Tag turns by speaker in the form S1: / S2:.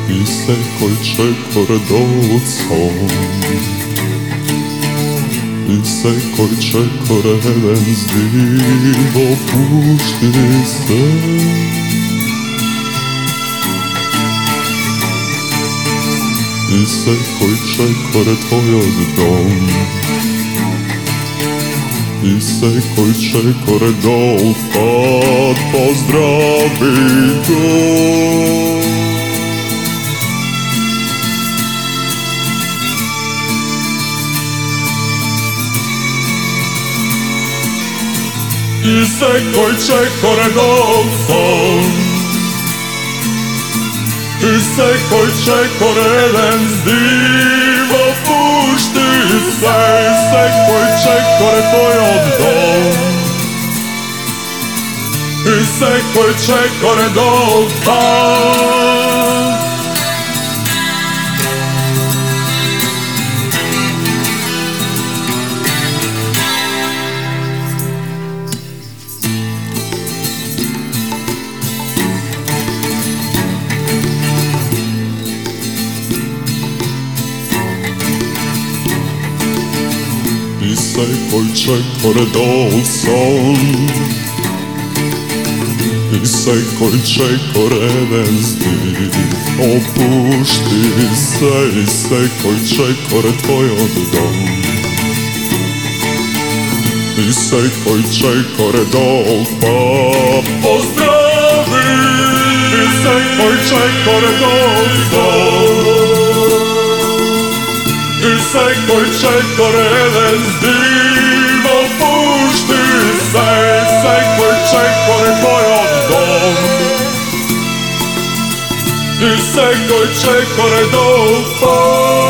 S1: Il secolo cieco docon, il secolo cieco revens divo pušti se. Il secolo cieco tvoj dom, il secolo cieco dol pad pozdravi go. Il secolo cieco redolson, il secolo cieco revens divo pušti se. Il secolo cieco tvoj dom, il secolo cieco redolson. Il secolo cieco redolson, il secolo cieco revens divo pušti se. Il secolo cieco tvoj dom, il secolo cieco redolson pozdravi. Il secolo cieco redolson, il secolo cieco revens divo pušti se. Il secolo cieco tvoj dom, il secolo cieco redolson.